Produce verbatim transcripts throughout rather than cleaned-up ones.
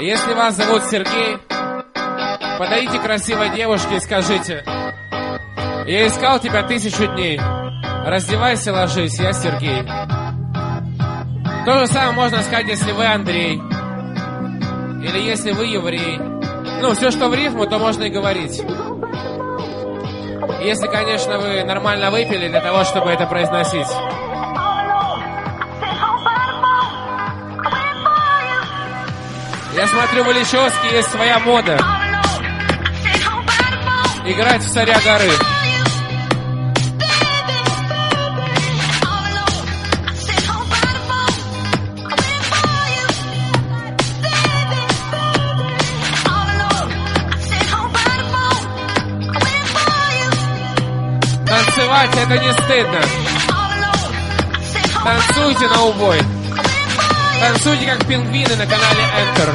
Если вас зовут Сергей, подойдите красивой девушке и скажите: я искал тебя тысячу дней. Раздевайся, ложись, я Сергей. То же самое можно сказать, если вы Андрей. Или если вы еврей. Ну, все, что в рифму, то можно и говорить. Если, конечно, вы нормально выпили для того, чтобы это произносить. Я смотрю, в Ильичевске есть своя мода. Играть в царя горы. Танцевать это не стыдно. Танцуйте на убой. Танцуйте как пингвины на канале Enter.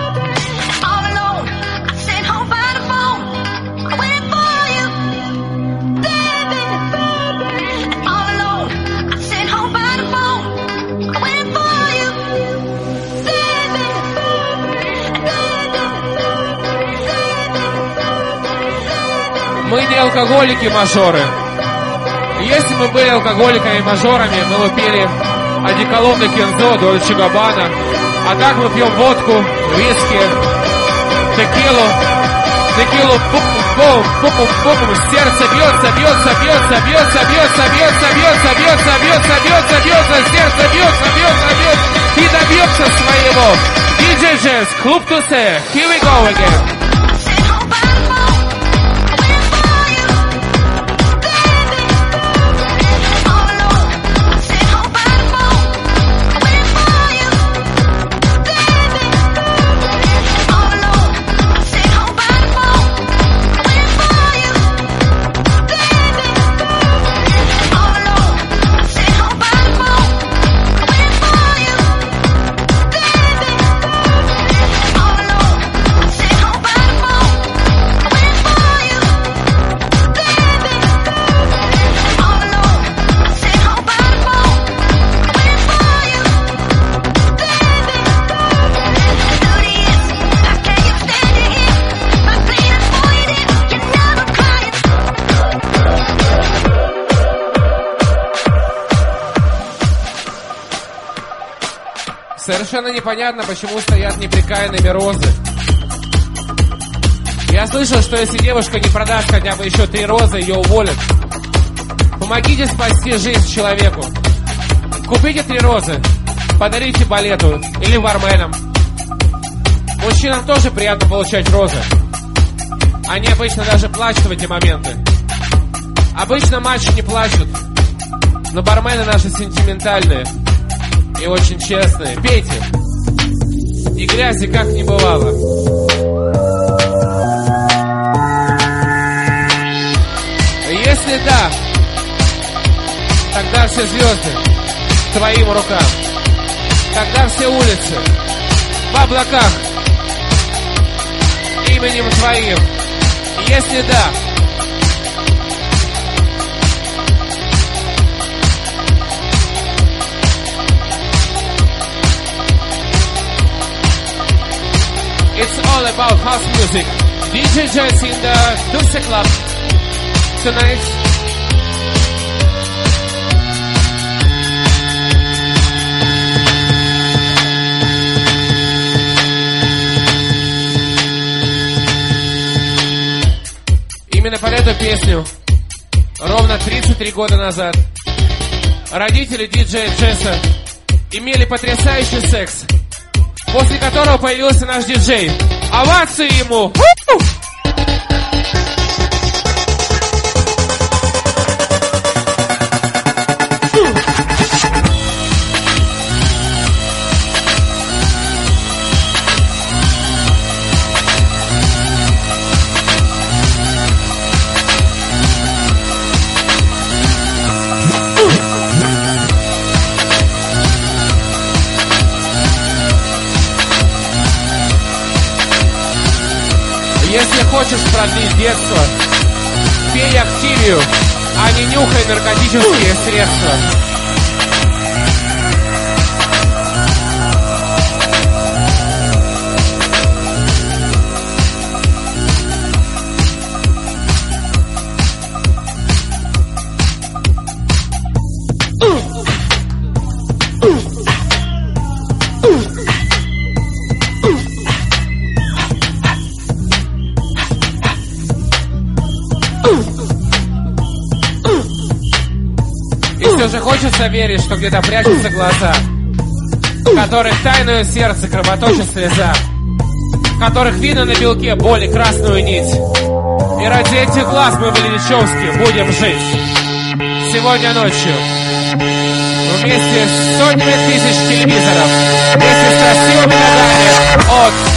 Мы не алкоголики-мажоры. Если мы были алкоголиками-мажорами, мы бы пили одеколоны Кензо, Дольче Габбана. А так мы пьем водку, виски, текилу, текилу, пум-пум-пум, пум-пум-пум. Сердце бьется, бьется, бьется, бьется, бьется, бьется, бьется, бьется, бьется, бьется, бьется, сердце бьется, бьется, бьется. И добьется своего. ди джей Jazz, Club Тусе, here we go again. Совершенно непонятно, почему стоят неприкаянными розы. Я слышал, что если девушка не продаст хотя бы еще три розы, ее уволят. Помогите спасти жизнь человеку. Купите три розы, подарите балету или барменам. Мужчинам тоже приятно получать розы. Они обычно даже плачут в эти моменты. Обычно мальчики не плачут, но бармены наши сентиментальные и очень честные. Пейте. И грязи как не бывало. Если да, тогда все звезды к твоим рукам. Тогда все улицы в облаках именем твоим. Если да, it's all about house music. ди джей Jazz in the Tusse Club tonight. Именно под эту песню ровно тридцать три года назад родители диджея Джесса имели потрясающий секс, после которого появился наш диджей. Овации ему! У-у-у! Если хочешь продлить детство, пей активию, а не нюхай наркотические средства. хочется верить, что где-то прячутся глаза, в которых тайное сердце кровоточит слеза, в которых видно на белке боли красную нить. И ради этих глаз мы в Ильичевске будем жить. Сегодня ночью вместе с сотнями тысяч телевизоров, вместе с красивыми годами от